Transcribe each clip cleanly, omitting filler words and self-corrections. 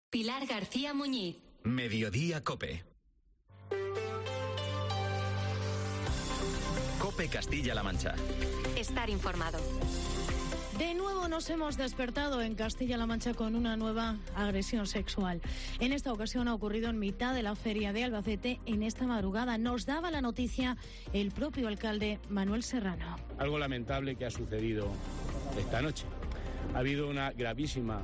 Pilar García Muñiz. Mediodía COPE. COPE Castilla-La Mancha. Estar informado. De nuevo nos hemos despertado en Castilla-La Mancha con una nueva agresión sexual. En esta ocasión ha ocurrido en mitad de la feria de Albacete en esta madrugada. Nos daba la noticia el propio alcalde Manuel Serrano. Algo lamentable que ha sucedido esta noche. Ha habido una gravísima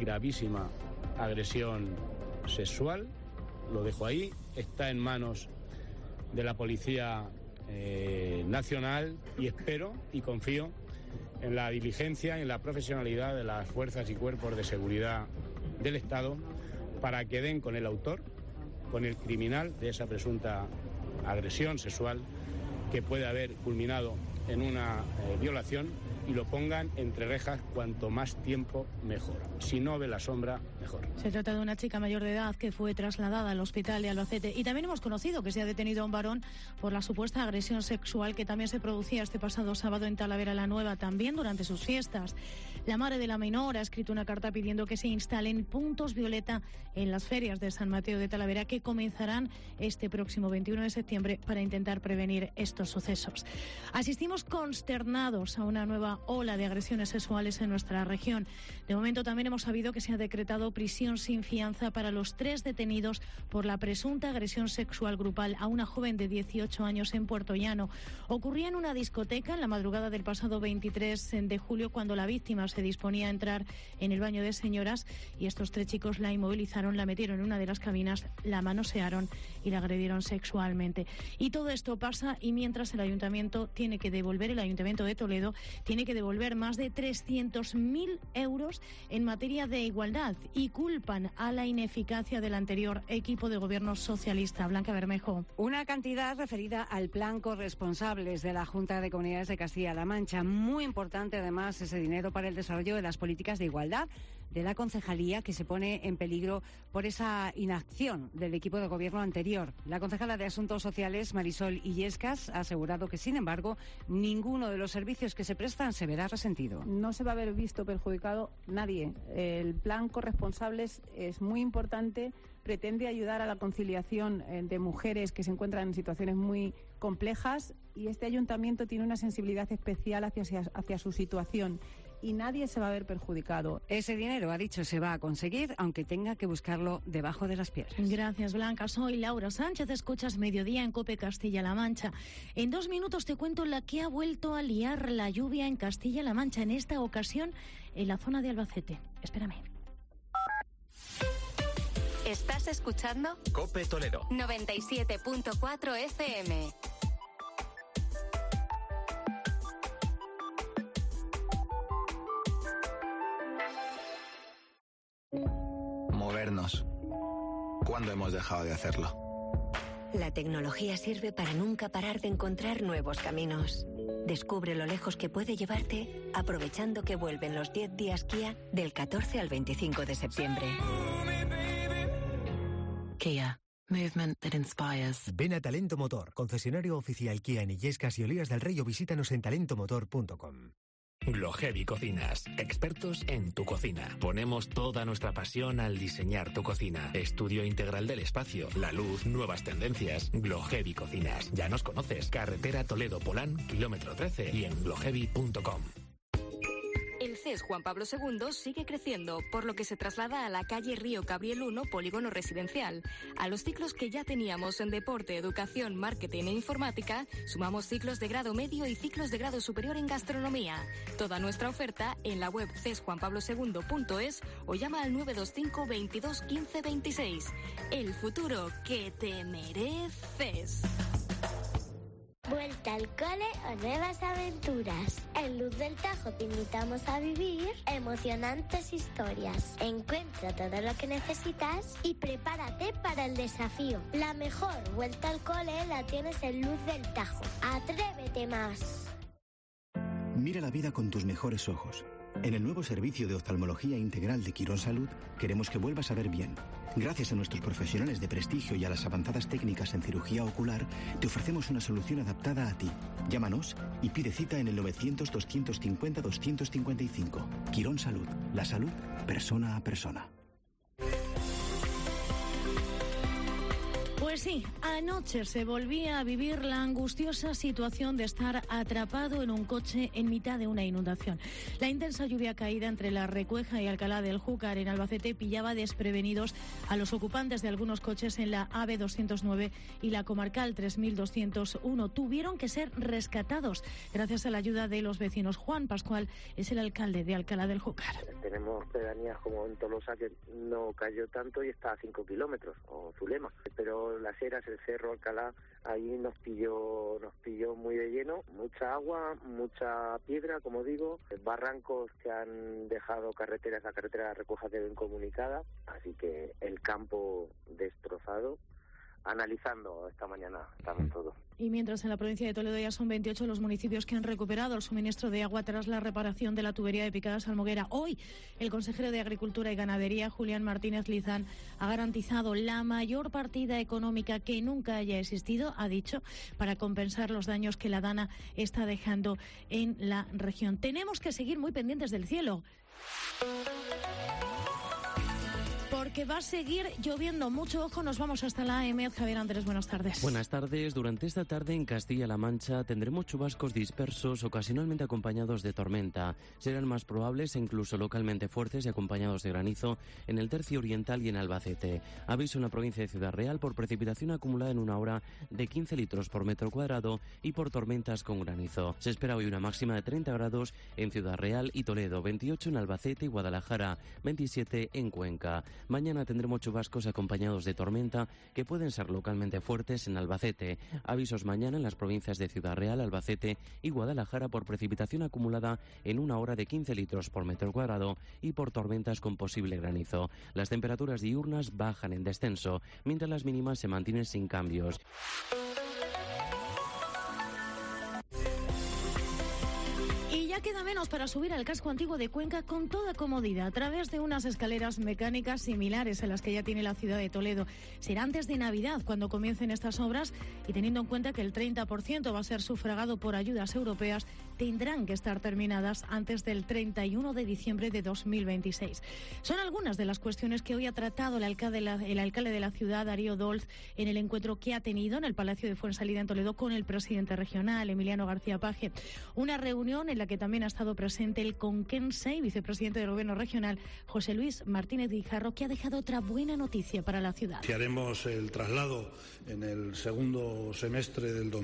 agresión sexual. Lo dejo ahí. Está en manos de la Policía Nacional y espero y confío en la diligencia y en la profesionalidad de las fuerzas y cuerpos de seguridad del Estado para que den con el autor, con el criminal de esa presunta agresión sexual que puede haber culminado en una violación y lo pongan entre rejas cuanto más tiempo mejor. Si no ve la sombra, mejor. Se trata de una chica mayor de edad que fue trasladada al hospital de Albacete y también hemos conocido que se ha detenido a un varón por la supuesta agresión sexual que también se producía este pasado sábado en Talavera la Nueva, también durante sus fiestas. La madre de la menor ha escrito una carta pidiendo que se instalen puntos violeta en las ferias de San Mateo de Talavera que comenzarán este próximo 21 de septiembre para intentar prevenir estos sucesos. Asistimos consternados a una nueva ola de agresiones sexuales en nuestra región. De momento también hemos sabido que se ha decretado prisión sin fianza para los 3 detenidos por la presunta agresión sexual grupal a una joven de 18 años en Puerto Llano. Ocurría en una discoteca en la madrugada del pasado 23 de julio cuando la víctima se disponía a entrar en el baño de señoras y estos 3 chicos la inmovilizaron, la metieron en una de las cabinas, la manosearon y la agredieron sexualmente. Y todo esto pasa y mientras el Ayuntamiento de Toledo tiene que devolver más de 300.000 euros en materia de igualdad y culpan a la ineficacia del anterior equipo de gobierno socialista. Blanca Bermejo. Una cantidad referida al plan corresponsables de la Junta de Comunidades de Castilla-La Mancha. Muy importante además ese dinero para el desarrollo de las políticas de igualdad de la concejalía que se pone en peligro por esa inacción del equipo de gobierno anterior. La concejala de Asuntos Sociales, Marisol Illescas, ha asegurado que, sin embargo, ninguno de los servicios que se prestan se verá resentido. No se va a ver visto perjudicado nadie. El plan corresponsables es muy importante, pretende ayudar a la conciliación de mujeres que se encuentran en situaciones muy complejas y este ayuntamiento tiene una sensibilidad especial hacia su situación. Y nadie se va a ver perjudicado. Ese dinero, ha dicho, se va a conseguir, aunque tenga que buscarlo debajo de las piedras. Gracias, Blanca. Soy Laura Sánchez, escuchas Mediodía en COPE Castilla-La Mancha. En 2 minutos te cuento la que ha vuelto a liar la lluvia en Castilla-La Mancha, en esta ocasión en la zona de Albacete. Espérame. ¿Estás escuchando? COPE Toledo. 97.4 FM. Movernos. ¿Cuándo hemos dejado de hacerlo? La tecnología sirve para nunca parar de encontrar nuevos caminos. Descubre lo lejos que puede llevarte aprovechando que vuelven los 10 días Kia del 14 al 25 de septiembre. Kia. Movement that inspires. Ven a Talento Motor, concesionario oficial Kia en Illescas y Olías del Rey o visítanos en talentomotor.com. Glohevi Cocinas, expertos en tu cocina. Ponemos toda nuestra pasión al diseñar tu cocina. Estudio integral del espacio, la luz, nuevas tendencias. Glohevi Cocinas. Ya nos conoces. Carretera Toledo-Polán, kilómetro 13 y en glohevi.com. El CES Juan Pablo II sigue creciendo, por lo que se traslada a la calle Río Cabriel 1, polígono residencial. A los ciclos que ya teníamos en deporte, educación, marketing e informática, sumamos ciclos de grado medio y ciclos de grado superior en gastronomía. Toda nuestra oferta en la web cesjuanpablosegundo.es o llama al 925 22 15 26. El futuro que te mereces. Vuelta al cole o nuevas aventuras. En Luz del Tajo te invitamos a vivir emocionantes historias. Encuentra todo lo que necesitas y prepárate para el desafío. La mejor vuelta al cole la tienes en Luz del Tajo. ¡Atrévete más! Mira la vida con tus mejores ojos. En el nuevo servicio de oftalmología integral de Quirón Salud queremos que vuelvas a ver bien. Gracias a nuestros profesionales de prestigio y a las avanzadas técnicas en cirugía ocular, te ofrecemos una solución adaptada a ti. Llámanos y pide cita en el 900-250-255. Quirón Salud. La salud persona a persona. Pues sí, anoche se volvía a vivir la angustiosa situación de estar atrapado en un coche en mitad de una inundación. La intensa lluvia caída entre La Recueja y Alcalá del Júcar en Albacete pillaba desprevenidos a los ocupantes de algunos coches en la AVE 209 y la comarcal 3201. Tuvieron que ser rescatados gracias a la ayuda de los vecinos. Juan Pascual es el alcalde de Alcalá del Júcar. Tenemos pedanías como en Tolosa que no cayó tanto y está a 5 kilómetros, o Zulema, pero Las Heras, el Cerro, Alcalá, ahí nos pilló muy de lleno, mucha agua, mucha piedra, como digo, barrancos que han dejado la carretera de La Recueja quedó incomunicada, así que el campo destrozado. Analizando esta mañana estamos todos. Y mientras en la provincia de Toledo ya son 28 los municipios que han recuperado el suministro de agua tras la reparación de la tubería de Picadas Almoguera. Hoy, el consejero de Agricultura y Ganadería, Julián Martínez Lizán, ha garantizado la mayor partida económica que nunca haya existido, ha dicho, para compensar los daños que la Dana está dejando en la región. Tenemos que seguir muy pendientes del cielo, porque va a seguir lloviendo mucho. Ojo, nos vamos hasta la AEMET. Javier Andrés, buenas tardes. Buenas tardes. Durante esta tarde en Castilla-La Mancha tendremos chubascos dispersos, ocasionalmente acompañados de tormenta. Serán más probables e incluso localmente fuertes y acompañados de granizo en el tercio oriental y en Albacete. Aviso en la provincia de Ciudad Real por precipitación acumulada en una hora de 15 litros por metro cuadrado y por tormentas con granizo. Se espera hoy una máxima de 30 grados en Ciudad Real y Toledo, 28 en Albacete y Guadalajara, 27 en Cuenca. Mañana tendremos chubascos acompañados de tormenta que pueden ser localmente fuertes en Albacete. Avisos mañana en las provincias de Ciudad Real, Albacete y Guadalajara por precipitación acumulada en una hora de 15 litros por metro cuadrado y por tormentas con posible granizo. Las temperaturas diurnas bajan en descenso, mientras las mínimas se mantienen sin cambios. Ya queda menos para subir al casco antiguo de Cuenca con toda comodidad a través de unas escaleras mecánicas similares a las que ya tiene la ciudad de Toledo. Será antes de Navidad cuando comiencen estas obras y teniendo en cuenta que el 30% va a ser sufragado por ayudas europeas, tendrán que estar terminadas antes del 31 de diciembre de 2026. Son algunas de las cuestiones que hoy ha tratado el alcalde de la ciudad, Darío Dolz, en el encuentro que ha tenido en el Palacio de Fuensalida en Toledo con el presidente regional, Emiliano García Paje. Una reunión en la que también ha estado presente el conquense y vicepresidente del Gobierno regional, José Luis Martínez Guijarro, que ha dejado otra buena noticia para la ciudad. Haremos el traslado en el segundo semestre del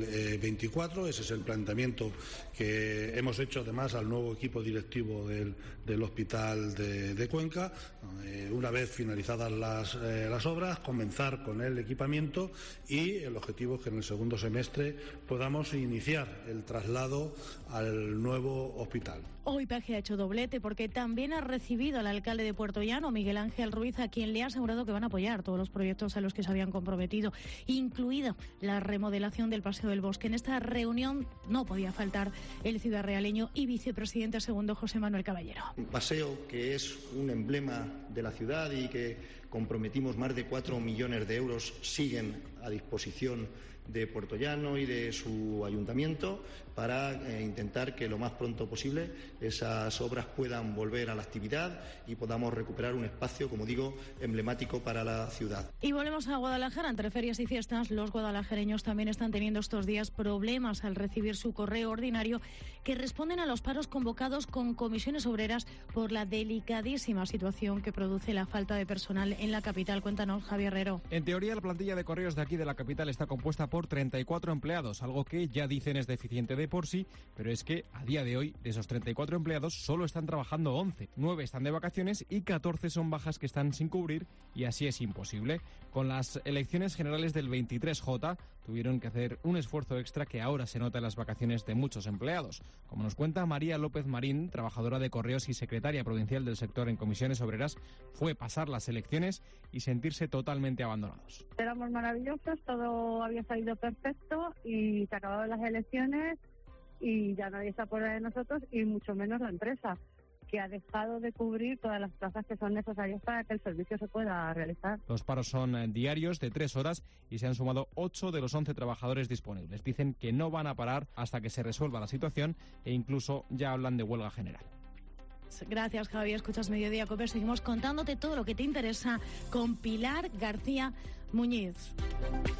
2024. Ese es el planteamiento que hemos hecho además al nuevo equipo directivo del Hospital de Cuenca. Una vez finalizadas las obras, comenzar con el equipamiento y el objetivo es que en el segundo semestre podamos iniciar el traslado al nuevo hospital. Hoy Paje ha hecho doblete porque también ha recibido al alcalde de Puerto Llano, Miguel Ángel Ruiz, a quien le ha asegurado que van a apoyar todos los proyectos a los que se habían comprometido, incluida la remodelación del Paseo del Bosque. En esta reunión no podía faltar el ciudadrealeño y vicepresidente segundo José Manuel Caballero. Un paseo que es un emblema de la ciudad y que comprometimos más de 4 millones de euros siguen a disposición de Puerto Llano y de su ayuntamiento para intentar que lo más pronto posible esas obras puedan volver a la actividad y podamos recuperar un espacio, como digo, emblemático para la ciudad. Y volvemos a Guadalajara. Entre ferias y fiestas, los guadalajareños también están teniendo estos días problemas al recibir su correo ordinario, que responden a los paros convocados con comisiones obreras por la delicadísima situación que produce la falta de personal en la capital. Cuéntanos, Javier Herrero. En teoría, la plantilla de correos de aquí de la capital está compuesta por 34 empleados, algo que ya dicen es deficiente de por sí, pero es que a día de hoy, de esos 34 empleados, solo están trabajando 11. 9 están de vacaciones y 14 son bajas que están sin cubrir, y así es imposible. Con las elecciones generales del 23J, tuvieron que hacer un esfuerzo extra que ahora se nota en las vacaciones de muchos empleados. Como nos cuenta María López Marín, trabajadora de correos y secretaria provincial del sector en comisiones obreras, fue pasar las elecciones y sentirse totalmente abandonados. Éramos maravillosos, todo había salido perfecto y se acabaron las elecciones y ya nadie se acuerda de nosotros y mucho menos la empresa, que ha dejado de cubrir todas las plazas que son necesarias para que el servicio se pueda realizar. Los paros son diarios de 3 horas y se han sumado 8 de los 11 trabajadores disponibles. Dicen que no van a parar hasta que se resuelva la situación e incluso ya hablan de huelga general. Gracias, Javier. Escuchas Mediodía Cope. Seguimos contándote todo lo que te interesa con Pilar García Muñiz.